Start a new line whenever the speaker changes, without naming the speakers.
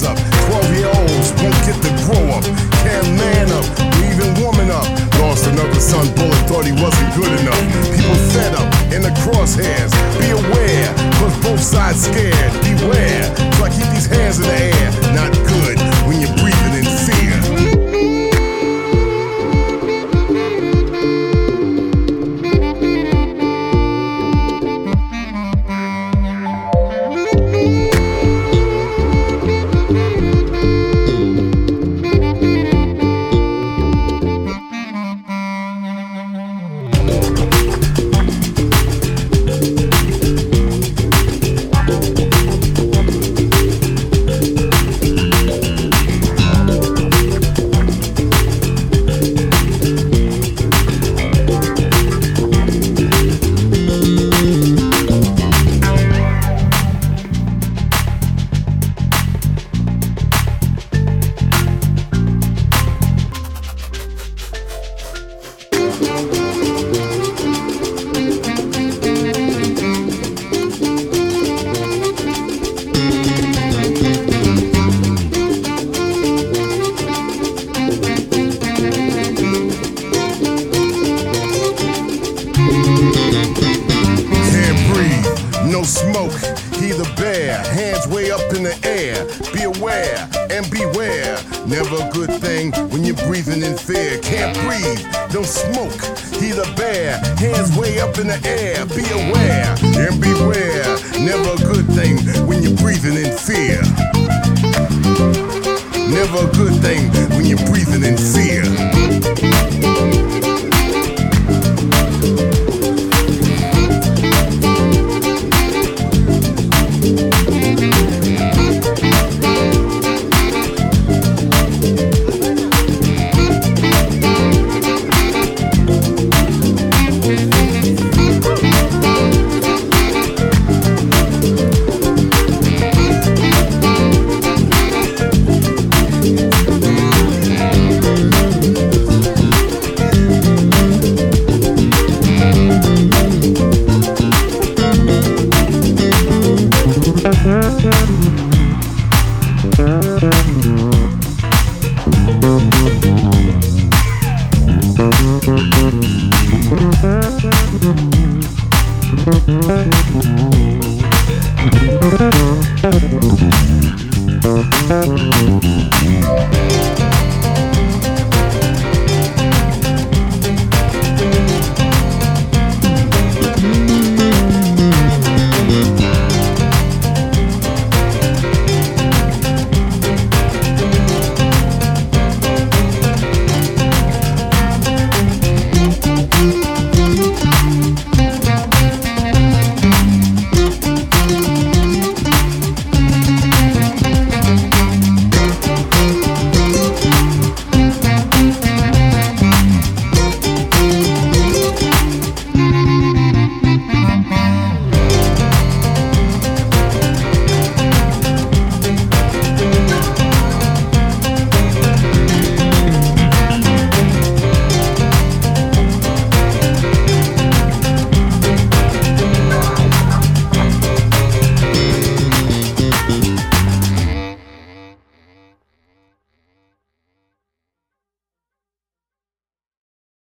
up. 12-year-olds won't get to grow up. Can't man up, even woman up. Lost another son, bullet thought he wasn't good enough. People fed up in the crosshairs. Be aware, cause both sides scared. Beware, so I keep these hands in the air. Not good when you're breathing in fear. No smoke, he the bear, hands way up in the air. Be aware and beware. Never a good thing when you're breathing in fear. Can't breathe, don't smoke, he the bear, hands way up in the air. Be aware and beware. Never a good thing when you're breathing in fear. Never a good thing when you're breathing in fear.
Thank you.